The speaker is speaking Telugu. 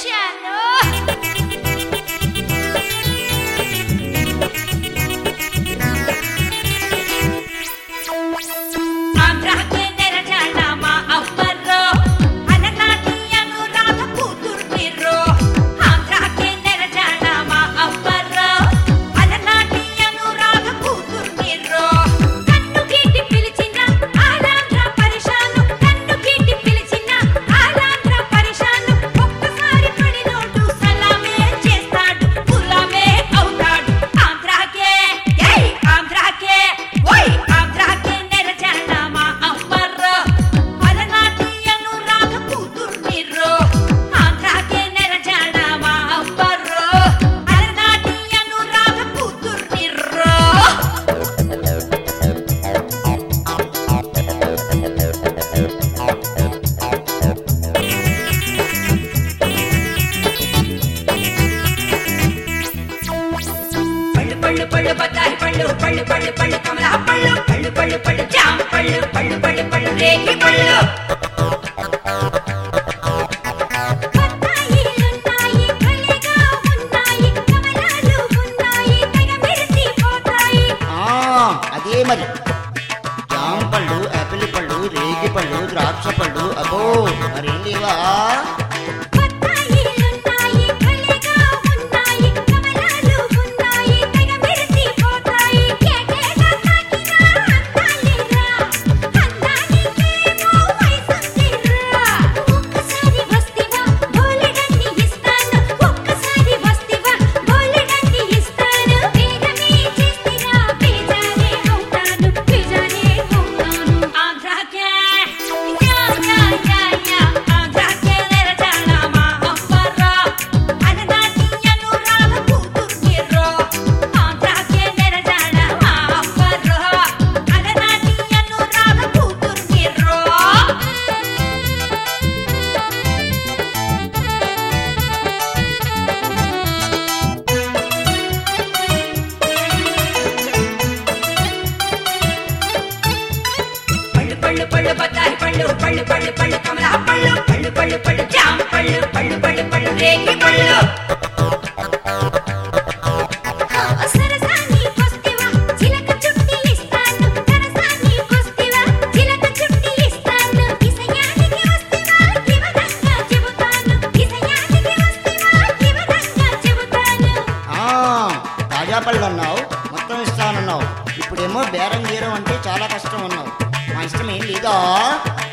తెచ్చాను. ఆంధ్రాకే నెరజాడ మా అమ్మరో, అలనాటి అనురాధ కూతురు మీరు. ఆంధ్రాకే నెరజాడ మా అమ్మరో, అలనాటి అనురాధ కూతురు మీరు. కన్ను గీటి పిలిచిన ఆలాంధ్ర పరిశాను, కన్ను గీటి పిలిచిన ఆలాంధ్ర పరిశాను. ఒక్కసారి పడినోడు సలామే చేస్తాడు, గులామే అవుతాడు. ఆంధ్రాకే జై, ఆంధ్రాకే ఓయ్, ఆంధ్రాకే నెరజాడ మా అమ్మరో, అలనాటి అనురాధ కూతురు మీరు. ఆంధ్రాకే నెరజాడ మా అమ్మరో, అలనాటి అనురాధ కూతురు మీరు. పళ్ళు పళ్ళు పళ్ళు బత్తాయి పళ్ళు, పళ్ళు పళ్ళు పళ్ళు కమలా పళ్ళు, పళ్ళు పళ్ళు పళ్ళు జామ పళ్ళు, పళ్ళు పళ్ళు పళ్ళు రేగి పళ్ళు. బత్తాయిలున్నాయి, భలేగా ఉన్నాయి, కమలాలు ఉన్నాయి, తెగ మెరిసిపోతాయి. అదే మరి జామ పళ్ళు, యాపిల్ పళ్ళు, రేగి పళ్ళు, ద్రాక్ష పళ్ళు. అబ్బో మరేం లేవా? బత్తాయిలున్నాయి, భలేగా ఉన్నాయి, కమలాలు ఉన్నాయి, తెగ మెరిసిపోతాయి. ఏటేటా తాకినా అందాలిరా, అందానికేమో వయసుందిరా. ఒక్కసారి వస్తివా బోలెడన్ని ఇస్తాను, ఒక్కసారి వస్తివా బోలెడన్ని ఇస్తాను. వేగమే చేస్తిరా బేజారే అవుతాను, బేజారే అవుతాను. ఆంధ్రాకే యా యా యా యా, ఆంధ్రాకే నెరజాడ మా అమ్మరో, అలనాటి అనురాధ కూతురు మీరు. ఆంధ్రాకే నెరజాడ మా అమ్మరో, అలనాటి అనురాధ కూతురు మీరు. పళ్ళు పళ్ళు పళ్ళు బత్తాయి పళ్ళు, పళ్ళు పళ్ళు పళ్ళు కమలా పళ్ళు, పళ్ళు పళ్ళు పళ్ళు జామ పళ్ళు, పళ్ళు పళ్ళు పళ్ళు రేగి పళ్ళు. సరసాని కొస్తివా చిలక చుట్టి ఇస్తాను, సరసాని కొస్తివా చిలక చుట్టి ఇస్తాను. ఇసయానికి వస్తివా వివరంగా చెబుతాను, ఇసయానికి వస్తివా వివరంగా చెబుతాను. తాజా పళ్ళు అన్నావు, మొత్తం ఇస్తానన్నావు. ఇప్పుడేమో బేరం గీరం అంటే చాలా కష్టం అన్నావు. మా ఇష్టం ఏం లేదా?